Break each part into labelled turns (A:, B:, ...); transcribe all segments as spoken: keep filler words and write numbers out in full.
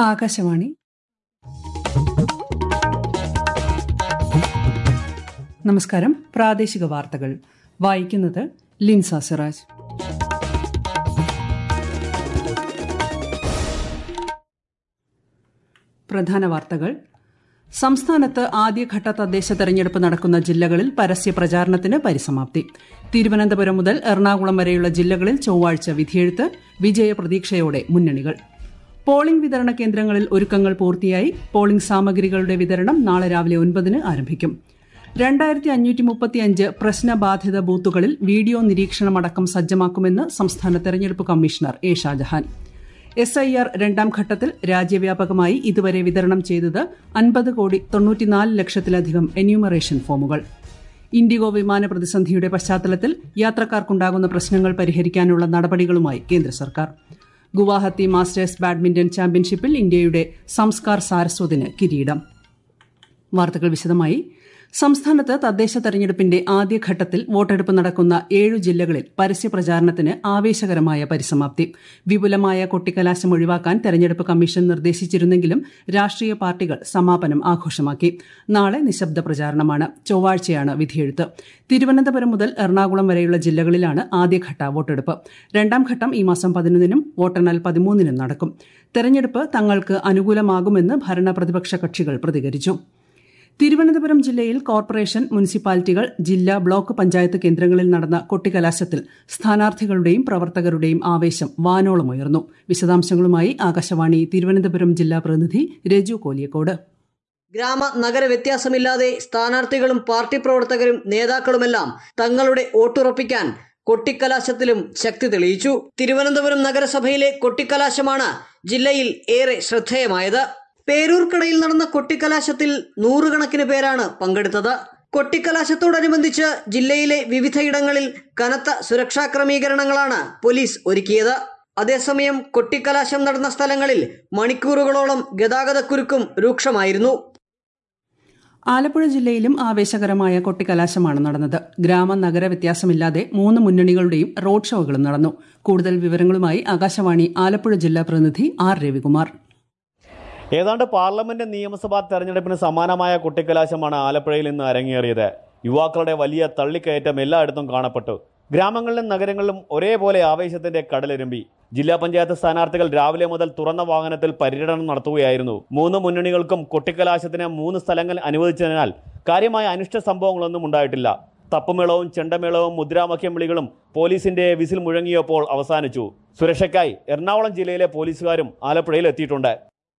A: ആകാശവാണി. നമസ്കാരം. പ്രാദേശിക വാർത്തകൾ വായിക്കുന്നത് ലിൻസ സിറാജ്. പ്രധാന വാർത്തകൾ. സംസ്ഥാനത്ത് ആദ്യഘട്ട തദ്ദേശ തെരഞ്ഞെടുപ്പ് നടക്കുന്ന ജില്ലകളിൽ പരസ്യ പ്രചാരണത്തിന് പരിസമാപ്തി. തിരുവനന്തപുരം മുതൽ എറണാകുളം വരെയുള്ള ജില്ലകളിൽ ചൊവ്വാഴ്ച വിധിയെഴുത്ത്. വിജയപ്രതീക്ഷയോടെ മുന്നണികൾ. പോളിംഗ് വിതരണ കേന്ദ്രങ്ങളിൽ ഒരുക്കങ്ങൾ പൂർത്തിയായി. പോളിംഗ് സാമഗ്രികളുടെ വിതരണം നാളെ രാവിലെ ഒൻപതിന് ആരംഭിക്കും. രണ്ടായിരത്തി അഞ്ഞൂറ്റി മുപ്പത്തിയഞ്ച് പ്രശ്നബാധിത ബൂത്തുകളിൽ വീഡിയോ നിരീക്ഷണമടക്കം സജ്ജമാക്കുമെന്ന് സംസ്ഥാന തെരഞ്ഞെടുപ്പ് commissioner A Shajahan. S I R രണ്ടാം ഘട്ടത്തിൽ രാജ്യവ്യാപകമായി ഇതുവരെ വിതരണം ചെയ്തത് അൻപത് കോടി തൊണ്ണൂറ്റിനാല് ലക്ഷത്തിലധികം എന്യൂമറേഷൻ ഫോമുകൾ. ഇൻഡിഗോ വിമാന പ്രതിസന്ധിയുടെ പശ്ചാത്തലത്തിൽ യാത്രക്കാർക്കുണ്ടാകുന്ന പ്രശ്നങ്ങൾ പരിഹരിക്കാനുള്ള നടപടികളുമായി കേന്ദ്ര സർക്കാർ. ഗുവാഹത്തി മാസ്റ്റേഴ്സ് ബാഡ്മിന്റൺ ചാമ്പ്യൻഷിപ്പിൽ ഇന്ത്യയുടെ സംസ്കാർ സാരസ്വതിന് കിരീടം. വാർത്തകൾ വിശദമായി. സംസ്ഥാനത്ത് തദ്ദേശ തെരഞ്ഞെടുപ്പിന്റെ ആദ്യഘട്ടത്തിൽ വോട്ടെടുപ്പ് നടക്കുന്ന ഏഴു ജില്ലകളിൽ പരസ്യപ്രചാരണത്തിന് ആവേശകരമായ പരിസമാപ്തി. വിപുലമായ കൊട്ടിക്കലാശം ഒഴിവാക്കാൻ തെരഞ്ഞെടുപ്പ് കമ്മീഷൻ നിർദ്ദേശിച്ചിരുന്നെങ്കിലും രാഷ്ട്രീയ പാർട്ടികൾ സമാപനം ആഘോഷമാക്കി. നാളെ നിശബ്ദ പ്രചാരണമാണ്. ചൊവ്വാഴ്ചയാണ് വിധിയെഴുത്ത്. തിരുവനന്തപുരം മുതൽ എറണാകുളം വരെയുള്ള ജില്ലകളിലാണ് ആദ്യഘട്ട വോട്ടെടുപ്പ്. രണ്ടാം ഘട്ടം ഈ മാസം പതിനൊന്നിനും വോട്ടെണ്ണൽ പതിമൂന്നിനും നടക്കും. തെരഞ്ഞെടുപ്പ് തങ്ങൾക്ക് അനുകൂലമാകുമെന്ന് ഭരണ പ്രതിപക്ഷ കക്ഷികൾ പ്രതികരിച്ചു. തിരുവനന്തപുരം ജില്ലയിൽ കോർപ്പറേഷൻ, മുനിസിപ്പാലിറ്റികൾ, ജില്ലാ, ബ്ലോക്ക് പഞ്ചായത്ത് കേന്ദ്രങ്ങളിൽ നടന്ന കൊട്ടിക്കലാശത്തിൽ സ്ഥാനാർത്ഥികളുടെയും പ്രവർത്തകരുടെയും ആവേശം വാനോളമുയർന്നു. വിശദാംശങ്ങളുമായി ആകാശവാണി തിരുവനന്തപുരം ജില്ലാ പ്രതിനിധി രജു കോലിയക്കോട്.
B: ഗ്രാമ നഗര വ്യത്യാസമില്ലാതെ സ്ഥാനാർത്ഥികളും പാർട്ടി പ്രവർത്തകരും നേതാക്കളുമെല്ലാം തങ്ങളുടെ വോട്ടുറപ്പിക്കാൻ കൊട്ടിക്കലാശത്തിലും ശക്തി തെളിയിച്ചു. തിരുവനന്തപുരം നഗരസഭയിലെ കൊട്ടിക്കലാശമാണ് ജില്ലയിൽ ഏറെ ശ്രദ്ധേയമായത്. പേരൂർക്കടയിൽ നടന്ന കൊട്ടിക്കലാശത്തിൽ നൂറുകണക്കിന് പേരാണ് പങ്കെടുത്തത്. കൊട്ടിക്കലാശത്തോടനുബന്ധിച്ച് ജില്ലയിലെ വിവിധയിടങ്ങളിൽ കനത്ത സുരക്ഷാ ക്രമീകരണങ്ങളാണ് പോലീസ് ഒരുക്കിയത്. അതേസമയം കൊട്ടിക്കലാശം നടന്ന സ്ഥലങ്ങളിൽ മണിക്കൂറുകളോളം ഗതാഗതക്കുരുക്കും രൂക്ഷമായിരുന്നു.
A: ആലപ്പുഴ ജില്ലയിലും ആവേശകരമായ കൊട്ടിക്കലാശമാണ് നടന്നത്. ഗ്രാമ നഗര വ്യത്യാസമില്ലാതെ മൂന്ന് മുന്നണികളുടെയും റോഡ് ഷോകളും നടന്നു. കൂടുതൽ വിവരങ്ങളുമായി ആകാശവാണി ആലപ്പുഴ ജില്ലാ പ്രതിനിധി ആർ രവികുമാർ.
C: ഏതാണ്ട് പാർലമെന്റ് നിയമസഭാ തെരഞ്ഞെടുപ്പിന് സമാനമായ കൊട്ടിക്കലാശമാണ് ആലപ്പുഴയിൽ ഇന്ന് അരങ്ങേറിയത്. യുവാക്കളുടെ വലിയ തള്ളിക്കയറ്റം എല്ലായിടത്തും കാണപ്പെട്ടു. ഗ്രാമങ്ങളിലും നഗരങ്ങളിലും ഒരേപോലെ ആവേശത്തിന്റെ കടലിരമ്പി. ജില്ലാ പഞ്ചായത്ത് സ്ഥാനാർത്ഥികൾ രാവിലെ മുതൽ തുറന്ന വാഹനത്തിൽ പര്യടനം നടത്തുകയായിരുന്നു. മൂന്ന് മുന്നണികൾക്കും കൊട്ടിക്കലാശത്തിന് മൂന്ന് സ്ഥലങ്ങൾ അനുവദിച്ചതിനാൽ കാര്യമായ അനിഷ്ട സംഭവങ്ങളൊന്നും ഉണ്ടായിട്ടില്ല. തപ്പുമേളവും ചെണ്ടമേളവും മുദ്രാവാക്യം വിളികളും പോലീസിന്റെ വിസിൽ മുഴങ്ങിയപ്പോൾ അവസാനിച്ചു. സുരക്ഷയ്ക്കായി എറണാകുളം ജില്ലയിലെ പോലീസുകാരും ആലപ്പുഴയിൽ എത്തിയിട്ടുണ്ട്.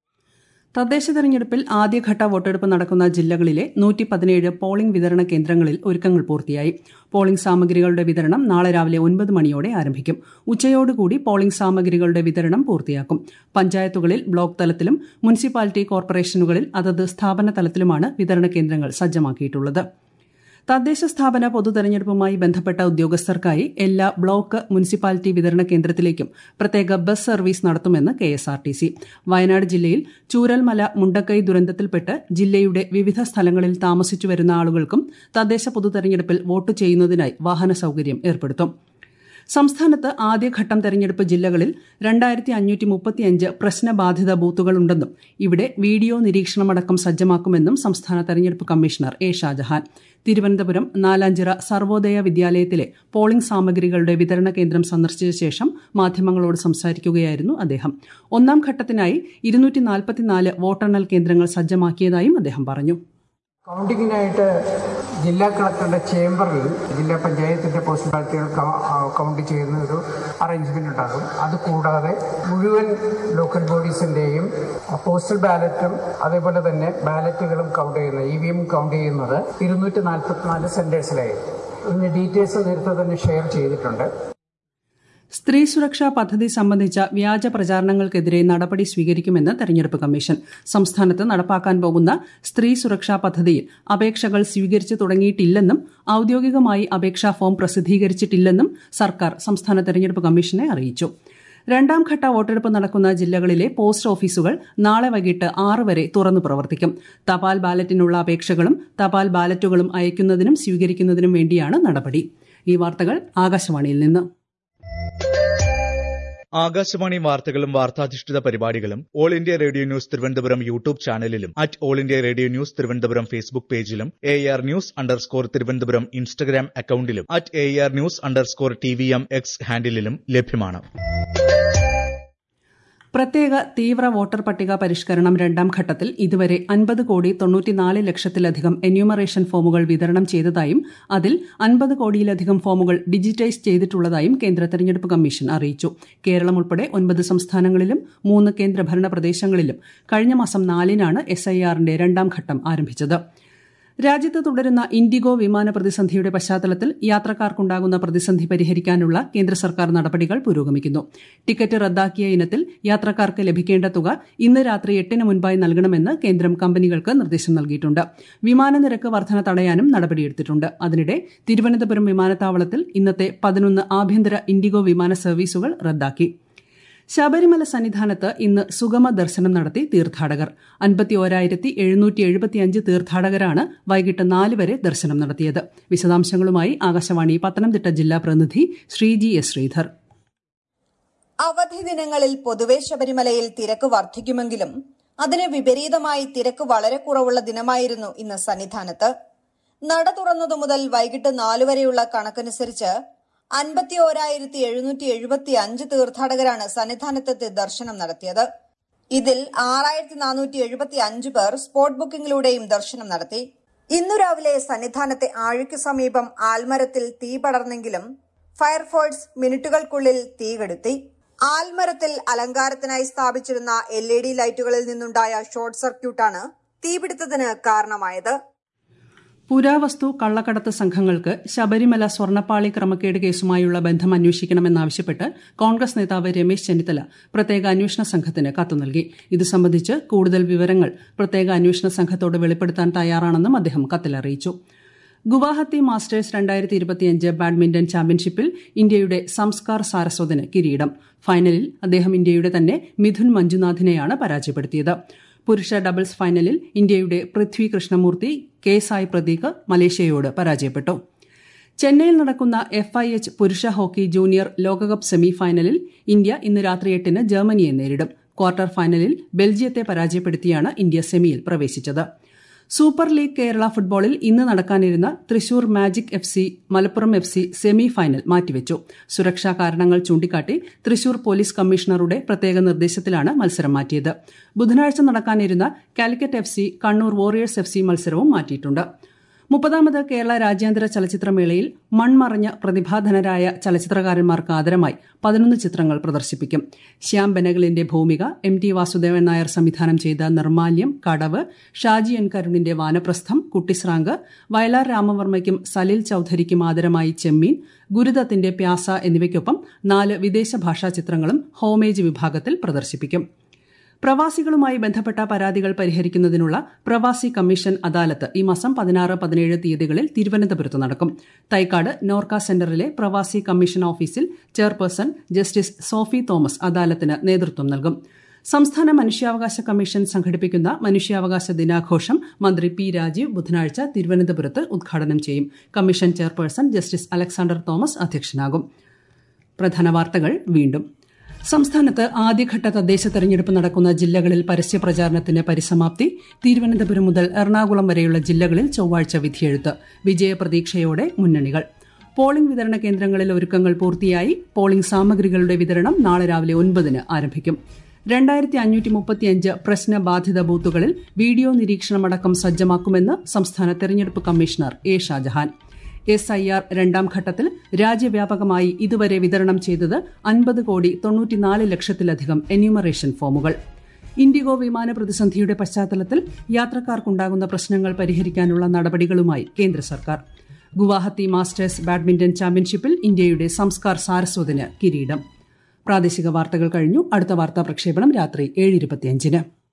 A: തദ്ദേശ തെരഞ്ഞെടുപ്പിൽ ആദ്യഘട്ട വോട്ടെടുപ്പ് നടക്കുന്ന ജില്ലകളിലെ നൂറ്റി പതിനേഴ് പോളിംഗ് വിതരണ കേന്ദ്രങ്ങളിൽ ഒരുക്കങ്ങൾ പൂർത്തിയായി. പോളിംഗ് സാമഗ്രികളുടെ വിതരണം നാളെ രാവിലെ ഒൻപത് മണിയോടെ ആരംഭിക്കും. ഉച്ചയോടുകൂടി പോളിംഗ് സാമഗ്രികളുടെ വിതരണം പൂർത്തിയാക്കും. പഞ്ചായത്തുകളിൽ ബ്ലോക്ക് തലത്തിലും മുനിസിപ്പാലിറ്റി കോർപ്പറേഷനുകളിൽ അതത് സ്ഥാപന തലത്തിലുമാണ് വിതരണ കേന്ദ്രങ്ങൾ സജ്ജമാക്കിയിട്ടുള്ളത്. തദ്ദേശ സ്ഥാപന പൊതുതെരഞ്ഞെടുപ്പുമായി ബന്ധപ്പെട്ട ഉദ്യോഗസ്ഥർക്കായി എല്ലാ ബ്ലോക്ക്, മുനിസിപ്പാലിറ്റി വിതരണ കേന്ദ്രത്തിലേക്കും പ്രത്യേക ബസ് സർവീസ് നടത്തുമെന്ന് K S R T C. Wayanad ജില്ലയിൽ ചൂരൽമല മുണ്ടക്കൈ ദുരന്തത്തിൽപ്പെട്ട് ജില്ലയുടെ വിവിധ സ്ഥലങ്ങളിൽ താമസിച്ചു വരുന്ന ആളുകൾക്കും തദ്ദേശ പൊതുതെരഞ്ഞെടുപ്പിൽ വോട്ട് ചെയ്യുന്നതിനായി വാഹന സൌകര്യം ഏർപ്പെടുത്തും. സംസ്ഥാനത്ത് ആദ്യഘട്ടം തെരഞ്ഞെടുപ്പ് ജില്ലകളിൽ രണ്ടായിരത്തി അഞ്ഞൂറ്റി മുപ്പത്തിയഞ്ച് പ്രശ്നബാധിത ബൂത്തുകളുണ്ടെന്നും ഇവിടെ വീഡിയോ നിരീക്ഷണമടക്കം സജ്ജമാക്കുമെന്നും സംസ്ഥാന തെരഞ്ഞെടുപ്പ് കമ്മീഷണർ എ ഷാജഹാൻ. തിരുവനന്തപുരം നാലാഞ്ചിറ സർവോദയ വിദ്യാലയത്തിലെ പോളിംഗ് സാമഗ്രികളുടെ വിതരണ കേന്ദ്രം സന്ദർശിച്ച ശേഷം മാധ്യമങ്ങളോട് സംസാരിക്കുകയായിരുന്നു അദ്ദേഹം. ഒന്നാം ഘട്ടത്തിനായി ഇരുന്നൂറ്റി നാൽപ്പത്തിനാല് വോട്ടെണ്ണൽ കേന്ദ്രങ്ങൾ സജ്ജമാക്കിയതായും അദ്ദേഹം പറഞ്ഞു.
D: കൗണ്ടിങ്ങിനായിട്ട് ജില്ലാ കളക്ടറുടെ ചേംബറിൽ ജില്ലാ പഞ്ചായത്തിൻ്റെ പോസ്റ്റൽ ബാലറ്റുകൾ കൗണ്ട് ചെയ്യുന്ന ഒരു അറേഞ്ച്മെൻ്റ് ഉണ്ടാകും. അതുകൂടാതെ മുഴുവൻ ലോക്കൽ ബോഡീസിൻ്റെയും പോസ്റ്റൽ ബാലറ്റും അതേപോലെ തന്നെ ബാലറ്റുകളും കൗണ്ട് ചെയ്യുന്നത്, ഇ വി എം കൗണ്ട് ചെയ്യുന്നത് ഇരുന്നൂറ്റി നാൽപ്പത്തിനാല് സെൻറ്റേഴ്സിലായിരിക്കും. ഇതിൻ്റെ ഡീറ്റെയിൽസ് നേരത്തെ തന്നെ ഷെയർ ചെയ്തിട്ടുണ്ട്.
A: സ്ത്രീ സുരക്ഷാ പദ്ധതി സംബന്ധിച്ച വ്യാജ പ്രചാരണങ്ങൾക്കെതിരെ നടപടി സ്വീകരിക്കുമെന്ന് തെരഞ്ഞെടുപ്പ് കമ്മീഷൻ. സംസ്ഥാനത്ത് നടപ്പാക്കാൻ പോകുന്ന സ്ത്രീ സുരക്ഷാ പദ്ധതിയിൽ അപേക്ഷകൾ സ്വീകരിച്ചു തുടങ്ങിയിട്ടില്ലെന്നും ഔദ്യോഗികമായി അപേക്ഷാ ഫോം പ്രസിദ്ധീകരിച്ചിട്ടില്ലെന്നും സർക്കാർ സംസ്ഥാന തെരഞ്ഞെടുപ്പ് കമ്മീഷനെ അറിയിച്ചു. രണ്ടാം ഘട്ട വോട്ടെടുപ്പ് നടക്കുന്ന ജില്ലകളിലെ പോസ്റ്റ് ഓഫീസുകൾ നാളെ വൈകിട്ട് ആറ് വരെ തുറന്നു പ്രവർത്തിക്കും. തപാൽ ബാലറ്റിനുള്ള അപേക്ഷകളും തപാൽ ബാലറ്റുകളും അയക്കുന്നതിനും സ്വീകരിക്കുന്നതിനും വേണ്ടിയാണ് നടപടി. ഈ വാർത്തകൾ ആകാശവാണിയിൽ നിന്ന്.
E: ആകാശവാണി വാർത്തകളും വാർത്താധിഷ്ഠിത പരിപാടികളും All India Radio news Thiruvananthapuram YouTube ചാനലിലും at All India Radio news Thiruvananthapuram Facebook പേജിലും A R news underscore Thiruvananthapuram Instagram അക്കൌണ്ടിലും at A R news underscore T V M X ഹാൻഡിലും ലഭ്യമാണ്.
A: പ്രത്യേക തീവ്ര വോട്ടർ പട്ടിക പരിഷ്കരണം രണ്ടാം ഘട്ടത്തിൽ ഇതുവരെ അൻപത് കോടി തൊണ്ണൂറ്റിനാല് ലക്ഷത്തിലധികം എന്യൂമറേഷൻ ഫോമുകൾ വിതരണം ചെയ്തതായും അതിൽ അൻപത് കോടിയിലധികം ഫോമുകൾ ഡിജിറ്റൈസ് ചെയ്തിട്ടുള്ളതായും കേന്ദ്ര തെരഞ്ഞെടുപ്പ് കമ്മീഷൻ അറിയിച്ചു. കേരളം ഉൾപ്പെടെ ഒൻപത് സംസ്ഥാനങ്ങളിലും മൂന്ന് കേന്ദ്രഭരണ പ്രദേശങ്ങളിലും കഴിഞ്ഞ മാസം നാലിനാണ് എസ് ഐ ആറിന്റെ രണ്ടാം ഘട്ടം ആരംഭിച്ചത്. രാജ്യത്ത് തുടരുന്ന ഇൻഡിഗോ വിമാന പ്രതിസന്ധിയുടെ പശ്ചാത്തലത്തിൽ യാത്രക്കാർക്കുണ്ടാകുന്ന പ്രതിസന്ധി പരിഹരിക്കാനുള്ള കേന്ദ്ര സർക്കാർ നടപടികൾ പുരോഗമിക്കുന്നു. ടിക്കറ്റ് റദ്ദാക്കിയ ഇനത്തിൽ യാത്രക്കാർക്ക് ലഭിക്കേണ്ട തുക ഇന്ന് രാത്രി എട്ടിന് മുൻപായി നൽകണമെന്ന് കേന്ദ്രം കമ്പനികൾക്ക് നിർദ്ദേശം നൽകിയിട്ടുണ്ട്. വിമാന നിരക്ക് വർധന തടയാനും നടപടിയെടുത്തിട്ടുണ്ട്. അതിനിടെ തിരുവനന്തപുരം വിമാനത്താവളത്തിൽ ഇന്നത്തെ പതിനൊന്ന് ആഭ്യന്തര ഇൻഡിഗോ വിമാന സർവീസുകൾ റദ്ദാക്കി. ശബരിമല സന്നിധാനത്ത് ഇന്ന് സുഗമ ദർശനം നടത്തി തീർത്ഥാടകർ. അൻപത്തി ഓരായിരത്തി എഴുന്നൂറ്റി എഴുപത്തിയഞ്ച് തീർത്ഥാടകരാണ് വൈകിട്ട് നാല് വരെ ദർശനം നടത്തിയത്. വിശദാംശങ്ങളുമായി ആകാശവാണി പത്തനംതിട്ട ജില്ലാ പ്രതിനിധി ശ്രീജി എസ് ശ്രീധർ.
F: അവധി ദിനങ്ങളിൽ പൊതുവെ ശബരിമലയിൽ തിരക്ക് വർദ്ധിക്കുമെങ്കിലും അതിന് വിപരീതമായി തിരക്ക് വളരെ കുറവുള്ള ദിനമായിരുന്നു ഇന്ന് സന്നിധാനത്ത്. നട തുറന്നതു മുതൽ വൈകിട്ട് നാലു വരെയുള്ള കണക്കനുസരിച്ച് അൻപത്തി ഓരായിരത്തി എഴുന്നൂറ്റി എഴുപത്തി അഞ്ച് തീർത്ഥാടകരാണ് സന്നിധാനത്തെത്തി ദർശനം നടത്തിയത്. ഇതിൽ ആറായിരത്തി നാനൂറ്റി എഴുപത്തി അഞ്ച് പേർ സ്പോട്ട് ബുക്കിംഗിലൂടെയും ദർശനം നടത്തി. ഇന്നു രാവിലെ സന്നിധാനത്തെ ആഴിക്ക് സമീപം ആൽമരത്തിൽ തീ പടർന്നെങ്കിലും ഫയർഫോഴ്സ് മിനിറ്റുകൾക്കുള്ളിൽ തീ കെടുത്തി. ആൽമരത്തിൽ അലങ്കാരത്തിനായി സ്ഥാപിച്ചിരുന്ന എൽ ഇ ഡി ലൈറ്റുകളിൽ നിന്നുണ്ടായ ഷോർട്ട് സർക്യൂട്ടാണ് തീപിടുത്തത്തിന് കാരണമായത്.
A: പുരാവസ്തു കള്ളക്കടത്ത് സംഘങ്ങൾക്ക് ശബരിമല സ്വർണ്ണപ്പാളി ക്രമക്കേട് കേസുമായുള്ള ബന്ധം അന്വേഷിക്കണമെന്നാവശ്യപ്പെട്ട് കോൺഗ്രസ് നേതാവ് രമേശ് ചെന്നിത്തല പ്രത്യേക അന്വേഷണ സംഘത്തിന് കത്ത് നൽകി. ഇത് സംബന്ധിച്ച് കൂടുതൽ വിവരങ്ങൾ പ്രത്യേക അന്വേഷണ സംഘത്തോട് വെളിപ്പെടുത്താൻ തയ്യാറാണെന്നും അദ്ദേഹം കത്തിൽ അറിയിച്ചു. ഗുവാഹത്തി മാസ്റ്റേഴ്സ് രണ്ടായിരത്തി ഇരുപത്തിയഞ്ച് ബാഡ്മിന്റൺ ചാമ്പ്യൻഷിപ്പിൽ ഇന്ത്യയുടെ സംസ്കാർ സാരസ്വതിന് കിരീടം. ഫൈനലിൽ അദ്ദേഹം ഇന്ത്യയുടെ തന്നെ മിഥുൻ മഞ്ജുനാഥിനെയാണ് പരാജയപ്പെടുത്തിയത്. പുരുഷ ഡബിൾസ് ഫൈനലിൽ ഇന്ത്യയുടെ പൃഥ്വി കൃഷ്ണമൂർത്തി കെ സായ് പ്രതീക് മലേഷ്യയോട് പരാജയപ്പെട്ടു. ചെന്നൈയിൽ നടക്കുന്ന എഫ് ഐ എച്ച് പുരുഷ ഹോക്കി ജൂനിയർ ലോകകപ്പ് സെമി ഫൈനലിൽ ഇന്ത്യ ഇന്ന് രാത്രി എട്ടിന് ജർമ്മനിയെ നേരിടും. ക്വാർട്ടർ ഫൈനലിൽ ബെൽജിയത്തെ പരാജയപ്പെടുത്തിയാണ് ഇന്ത്യ സെമിയിൽ പ്രവേശിച്ചത്. സൂപ്പർ ലീഗ് കേരള ഫുട്ബോളിൽ ഇന്ന് നടക്കാനിരുന്ന Thrissur magic F C Malappuram F C semi final മാറ്റിവെച്ചു. സുരക്ഷാ കാരണങ്ങൾ ചൂണ്ടിക്കാട്ടി തൃശൂർ പോലീസ് കമ്മീഷണറുടെ പ്രത്യേക നിർദ്ദേശത്തിലാണ് മത്സരം മാറ്റിയത്. ബുധനാഴ്ച നടക്കാനിരുന്ന Calicut F C Kannur warriors F C മത്സരവും മാറ്റിയിട്ടുണ്ട്. മുപ്പതാമത് കേരള രാജ്യാന്തര ചലച്ചിത്രമേളയിൽ മൺമറഞ്ഞ പ്രതിഭാധനരായ ചലച്ചിത്രകാരന്മാർക്ക് ആദരമായി പതിനൊന്ന് ചിത്രങ്ങൾ പ്രദർശിപ്പിക്കും. ശ്യാം ബെനഗലിന്റെ ഭൂമിക, എം ടി വാസുദേവൻ നായർ സംവിധാനം ചെയ്ത നിർമാല്യം, കടവ്, ഷാജി എൻ കരുണിന്റെ വാനപ്രസ്ഥം, കുട്ടിസ്രാങ്ക്, വയലാർ രാമവർമ്മയ്ക്കും സലിൽ ചൌധരിക്കും ആദരമായി ചെമ്മീൻ, ഗുരുദത്തിന്റെ പ്യാസ എന്നിവയ്ക്കൊപ്പം നാല് വിദേശ ഭാഷാ ചിത്രങ്ങളും ഹോമേജ് വിഭാഗത്തിൽ പ്രദർശിപ്പിക്കും. പ്രവാസികളുമായി ബന്ധപ്പെട്ട പരാതികൾ പരിഹരിക്കുന്നതിനുള്ള പ്രവാസി കമ്മീഷൻ അദാലത്ത് ഈ മാസം പതിനാറ് പതിനേഴ് തീയതികളിൽ തിരുവനന്തപുരത്ത് നടക്കും. തൈക്കാട് നോർക്ക സെന്ററിലെ പ്രവാസി കമ്മീഷൻ ഓഫീസിൽ ചെയർപേഴ്സൺ ജസ്റ്റിസ് സോഫി തോമസ് അദാലത്തിന് നേതൃത്വം നൽകും. സംസ്ഥാന മനുഷ്യാവകാശ കമ്മീഷൻ സംഘടിപ്പിക്കുന്ന മനുഷ്യാവകാശ ദിനാഘോഷം മന്ത്രി പി രാജീവ് ബുധനാഴ്ച തിരുവനന്തപുരത്ത് ഉദ്ഘാടനം ചെയ്യും. Commission chairperson justice Alexander Thomas അധ്യക്ഷനാകും. പ്രധാന വാർത്തകൾ വീണ്ടും. സംസ്ഥാനത്ത് ആദ്യഘട്ട തദ്ദേശ തെരഞ്ഞെടുപ്പ് നടക്കുന്ന ജില്ലകളിൽ പരസ്യപ്രചാരണത്തിന് പരിസമാപ്തി. തിരുവനന്തപുരം മുതൽ എറണാകുളം വരെയുള്ള ജില്ലകളിൽ ചൊവ്വാഴ്ച വിധിയെഴുത്ത്. വിജയപ്രതീക്ഷയോടെ മുന്നണികൾ. പോളിംഗ് വിതരണ കേന്ദ്രങ്ങളിൽ ഒരുക്കങ്ങൾ പൂർത്തിയായി. പോളിംഗ് സാമഗ്രികളുടെ വിതരണം നാളെ രാവിലെ ഒൻപതിന് ആരംഭിക്കും. രണ്ടായിരത്തി അഞ്ഞൂറ്റി മുപ്പത്തിയഞ്ച് പ്രശ്നബാധിത ബൂത്തുകളിൽ വീഡിയോ നിരീക്ഷണമടക്കം സജ്ജമാക്കുമെന്ന് സംസ്ഥാന തെരഞ്ഞെടുപ്പ് commissioner A Shajahan. S I R രണ്ടാം ഘട്ടത്തിൽ രാജ്യവ്യാപകമായി ഇതുവരെ വിതരണം ചെയ്തത് അൻപത് കോടി തൊണ്ണൂറ്റിനാല് ലക്ഷത്തിലധികം എന്യൂമറേഷൻ ഫോമുകൾ. ഇൻഡിഗോ വിമാന പ്രതിസന്ധിയുടെ പശ്ചാത്തലത്തിൽ യാത്രക്കാർക്കുണ്ടാകുന്ന പ്രശ്നങ്ങൾ പരിഹരിക്കാനുള്ള നടപടികളുമായി കേന്ദ്ര സർക്കാർ. ഗുവാഹത്തി മാസ്റ്റേഴ്സ് ബാഡ്മിന്റൺ ചാമ്പ്യൻഷിപ്പിൽ ഇന്ത്യയുടെ സംസ്കാർ സാരസ്വതിന് കിരീടം. പ്രാദേശിക വാർത്തകൾ കഴിഞ്ഞു. അടുത്ത വാർത്താ പ്രക്ഷേപണം രാത്രി ഏഴ് ഇരുപത്തിയഞ്ചിന്.